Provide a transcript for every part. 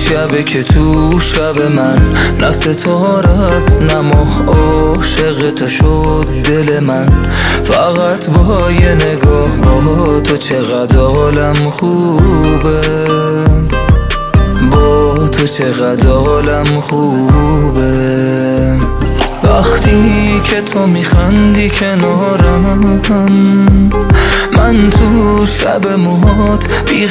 شبه که تو شب من نه ستاره است نه ماه، عاشق تو شد دل من فقط با یه نگاه. با تو چقدر حالم خوبه، با تو چقدر حالم خوبه. وقتی که تو میخندی کنارم من تو شب موهات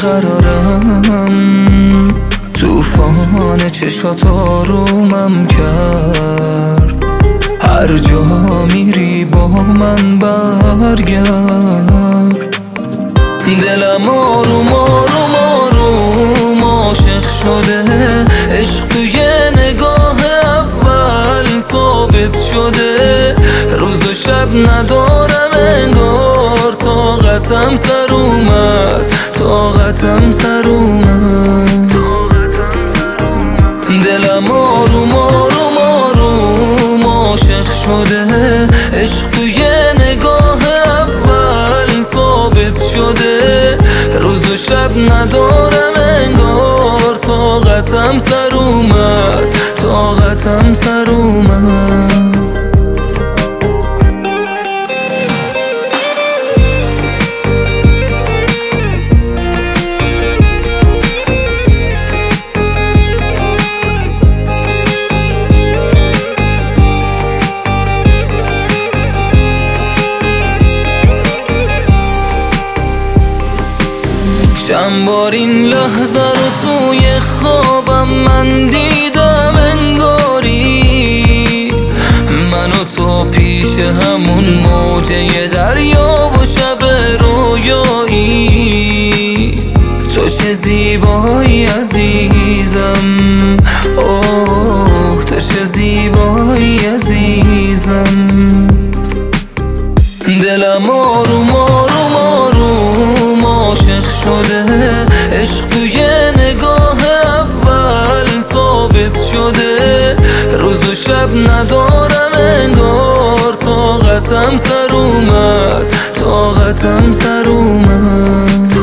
بیقرارم. توفان چشات آرومم کرد، هر جا میری با من برگرد. دلم آروم آروم آروم عاشق شده، عشق توی نگاه اول ثابت شده. روز و شب ندارم انگار، طاقتم سر اومد، طاقتم سر اومد. دلم آروم آروم آروم عاشق شده، عشق توی نگاه اول ثابت شده. روز و شب ندارم انگار، طاقتم سر اومد، طاقتم سر اومد. چند بار این لحظه رو توی خوابم من دیدم، انگاری من و تو پیش همون موجه دریا و شب رویایی. تو چه زیبایی عزیزم، اوه تو چه زیبایی عزیزم. دلم آروم آروم آروم عاشق شده، عشق توی نگاه اول ثابت شده. روز و شب ندارم انگار، طاقتم سر اومد، طاقتم سر اومد.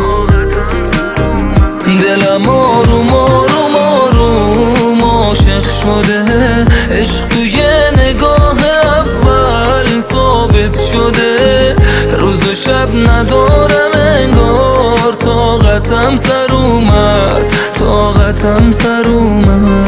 دلم آروم آروم آروم عاشق شده، عشق توی نگاه اول ثابت شده. روز و شب ندارم انگار، طاقتم سر اومد، طاقتم سر اومد.